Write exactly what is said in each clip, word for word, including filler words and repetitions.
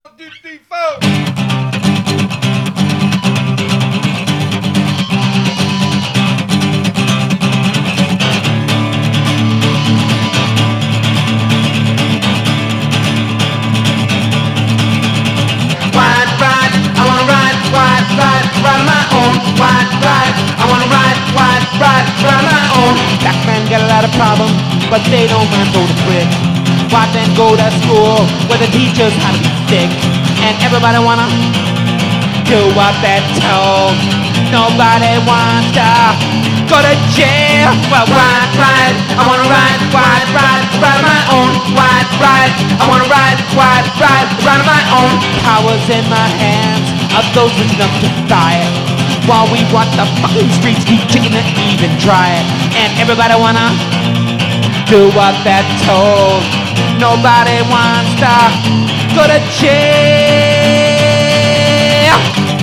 Two, three, four. Ride, ride, I wanna ride, ride, ride, ride on my own. Ride, ride, I wanna ride, ride, ride, ride on my own. Black men got a lot of problems, but they don't wanna go to quit. White men go to school where the teachers how to be thick, and everybody wanna do what they're told. Nobody wants to go to jail. Well, ride, ride, I wanna ride, ride, ride, ride on my own. Ride, ride, I wanna ride, ride, ride, ride on my own. Power's in my hands of those rich enough to buy it, while we watch the fucking streets keep kicking it even dry it. And everybody wanna do what they're told. Nobody wants to go to jail.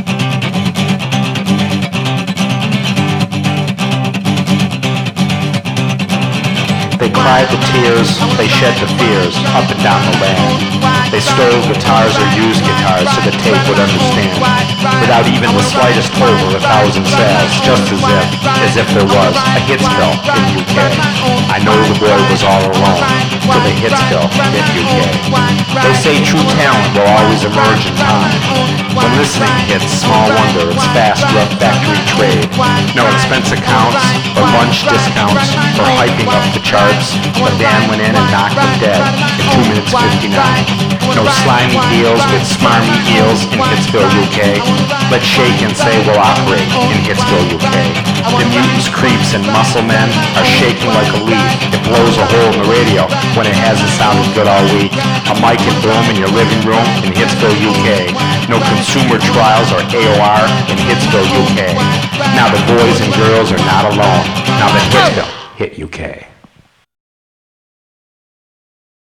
They cried the tears, they shed the fears, up and down the land. They stole guitars or used guitars so the tape would understand, without even the slightest hope of a thousand sales, just as if, as if there was a Hitsville in U K. I know the boy was all alone, till the Hitsville in U K. They say true talent will always emerge in time. When listening hits, small wonder it's fast, rough factory trade. No expense accounts, or lunch discounts, or hyping up the charts. But Dan went in and knocked them dead in two minutes fifty-nine. No slimy deals with smarmy eels in Hitsville, U K. Let's shake and say we'll operate in Hitsville, U K. The mutants, creeps, and muscle men are shaking like a leaf. It blows a hole in the radio when it hasn't sounded good all week. A mic and boom in your living room in Hitsville, U K. No consumer trials or A O R in Hitsville, U K. Now the boys and girls are not alone. Now that Hitsville hit U K.